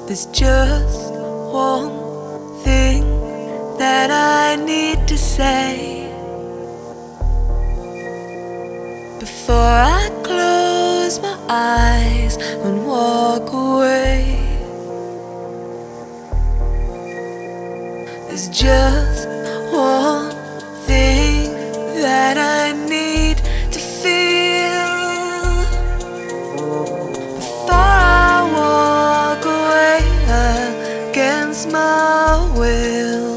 There's just one thing that I need to say before I close my eyes and walk away. There's just one thing that I need to feel before I walk away against my will.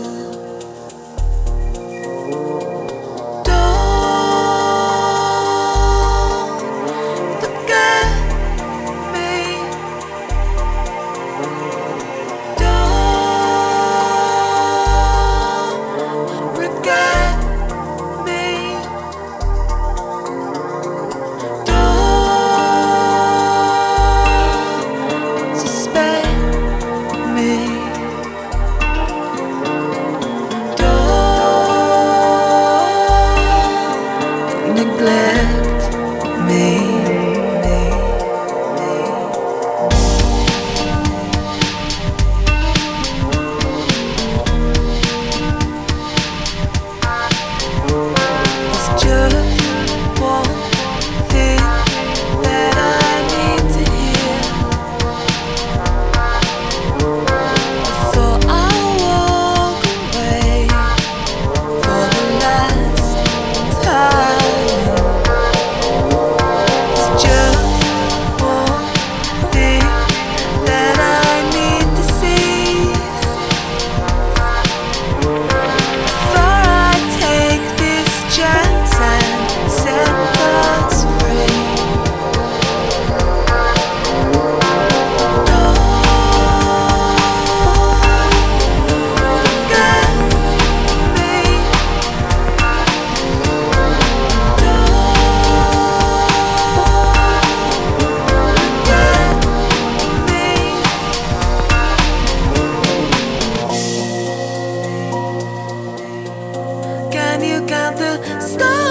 Can you count the stars?